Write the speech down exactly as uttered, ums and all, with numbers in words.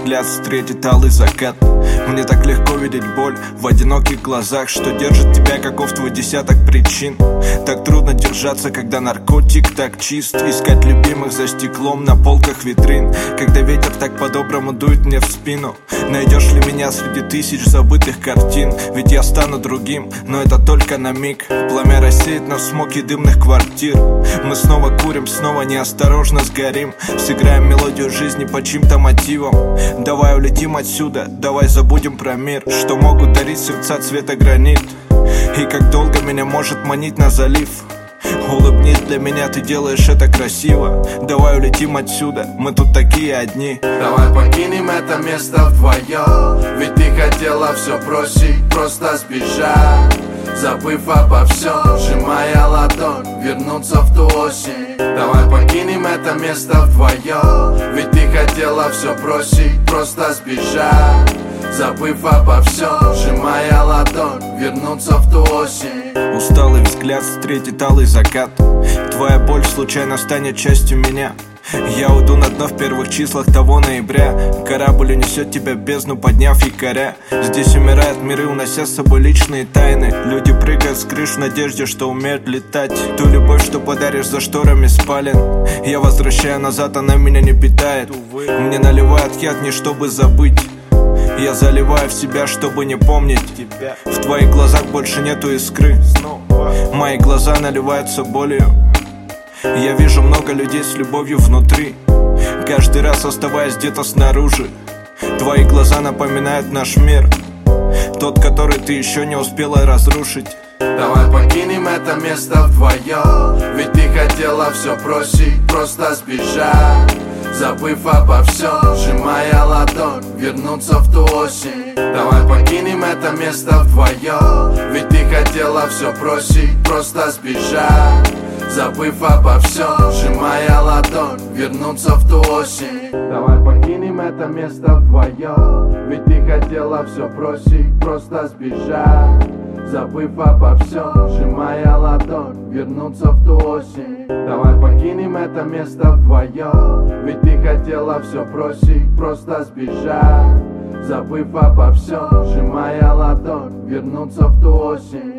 взгляд встретит алый закат. Мне так легко видеть боль в одиноких глазах, что держит тебя, каков твой десяток причин. Так трудно держаться, когда наркотик так чист. Искать любимых за стеклом на полках витрин, когда ветер так по-доброму дует мне в спину. Найдешь ли меня среди тысяч забытых картин? Ведь я стану другим, но это только на миг. Пламя рассеет нас в смоке дымных квартир. Мы снова курим, снова неосторожно сгорим. Сыграем мелодию жизни по чьим-то мотивам. Давай улетим отсюда, давай забудем про мир, что могут дарить сердца цвета гранит. И как долго меня может манить на залив. Улыбнись, для меня ты делаешь это красиво. Давай улетим отсюда, мы тут такие одни. Давай покинем это место вдвоем, ведь ты хотела все бросить, просто сбежать, забыв обо всем, сжимая ладонь, вернуться в ту осень. Давай покинем это место вдвоем, ведь ты хотела все бросить, просто сбежать, забыв обо всем, сжимая ладонь, вернуться в ту осень. Усталый взгляд встретит алый закат. Твоя боль случайно станет частью меня. Я уйду на дно в первых числах того ноября. Корабль унесет тебя в бездну, подняв якоря. Здесь умирают миры, унося с собой личные тайны. Люди прыгают с крыш в надежде, что умеют летать. Ту любовь, что подаришь за шторами спален, я возвращаю назад, она меня не питает. Мне наливают яд не чтобы забыть. Я заливаю в себя, чтобы не помнить тебя. В твоих глазах больше нету искры. Мои глаза наливаются болью. Я вижу много людей с любовью внутри, каждый раз оставаясь где-то снаружи. Твои глаза напоминают наш мир, тот, который ты еще не успела разрушить. Давай покинем это место вдвоем, ведь ты хотела все бросить, просто сбежать, забыв обо всем, сжимая ладонь, вернуться в ту осень. Давай покинем это место вдвоем, ведь ты хотела все бросить, просто сбежать, забыв обо всем, сжимая ладонь, вернуться в ту осень. Давай покинем это место вдвоем, ведь ты хотела все бросить, просто сбежать, забыв обо всем, сжимая ладонь, вернуться в ту осень. Давай покинем это место вдвоем, ведь ты хотела все бросить, просто сбежать, забыв обо всем, сжимая ладонь, вернуться в ту осень.